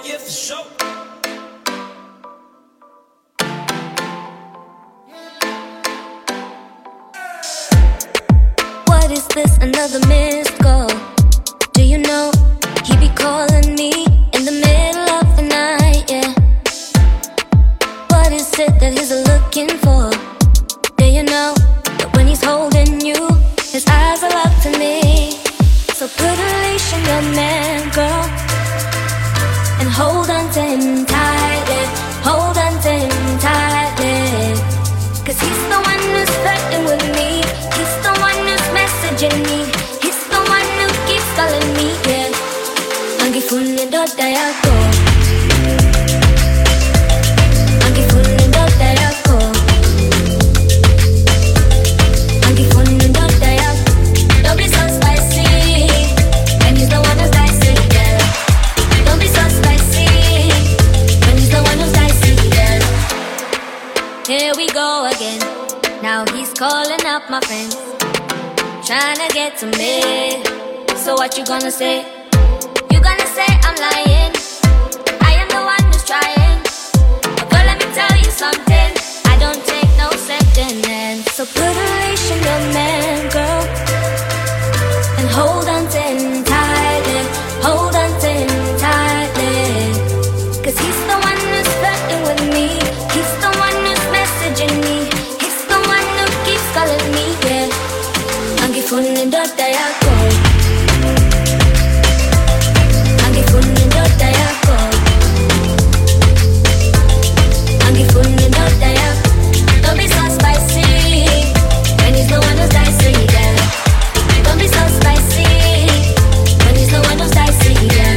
yeah, for sure. What is this, another missed call? Do you know he be calling me in the middle of the night, yeah? What is it that he's looking for? Do you know that when he's holding you, his eyes are up to me? So put a leash on your man, girl, and hold on to him tightly. Hold on to him tightly, 'cause he's the one who's flirting with me. He's the one who's messaging me. He's the one who keeps calling me, yeah. Angifuni ndoto yako, angifuni ndoto yako, angifuni ndoto yako. Don't be so spicy, and he's the one who's dicey, yeah. Don't be so spicy, when he's the one who's dicey, yeah. Here we go again. Now he's calling up my friends, trying to get to me. So what you gonna say? You gonna say I'm lying? I am the one who's trying. But let me tell you something, I don't take no second hand. So put a leash on your man, girl, and hold on to him tightly. Hold on to him tightly, 'cause he's the one who's flirting with me. He's the one who's messaging me. He's the one who keeps calling me, yeah. Angifuni ndoto yako, angifuni ndoto yako, angifuni ndoto yako. Don't be so spicy, when he's the one who's dicey, yeah. Don't be so spicy, when he's the one who's dicey, yeah.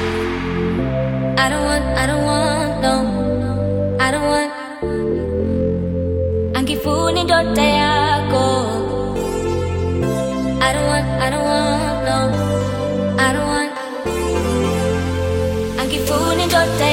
I don't want, no, I don't want. Angifuni ndoto yako. I don't want, no, I don't want. Angifuni ndoto